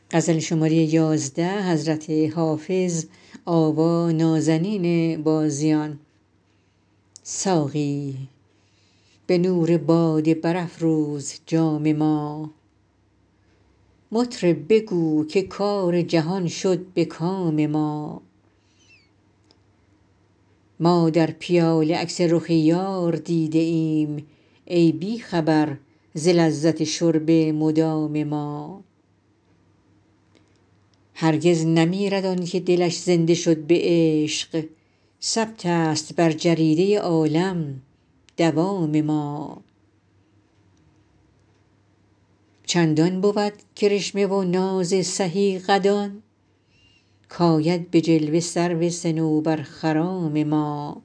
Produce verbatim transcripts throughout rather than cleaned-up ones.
ساقی به نور باده برافروز جام ما مطرب بگو که کار جهان شد به کام ما ما در پیاله عکس رخ یار دیده ایم ای بی خبر ز لذت شرب مدام ما هرگز نمیرد آن که دلش زنده شد به عشق ثبت است بر جریده عالم دوام ما چندان بود کرشمه و ناز سهی قدان کآید به جلوه سرو صنوبرخرام ما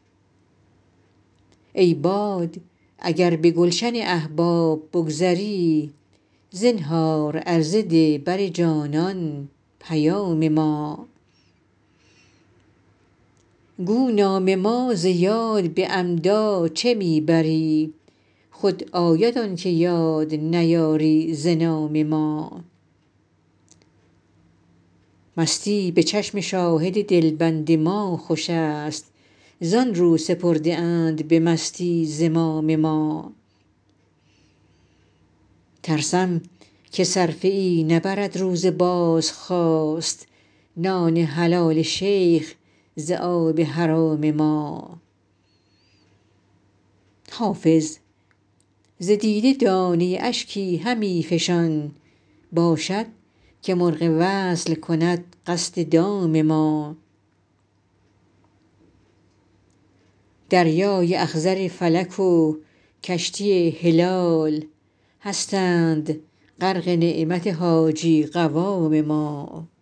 ای باد اگر به گلشن احباب بگذری زنهار عرضه ده بر جانان پیام ما گو نام ما ز یاد به عمدا چه می بری خود آید آن که یاد نیاری ز نام ما مستی به چشم شاهد دلبند ما خوش است زان رو سپرده اند به مستی زمام ما ترسم که صرفه ای نبرد روز بازخواست نان حلال شیخ ز آب حرام ما حافظ ز دیده دانه اشکی همی فشان باشد که مرغ وصل کند قصد دام ما دریای اخضر فلک و کشتی هلال هستند غرق نعمت حاجی قوام ما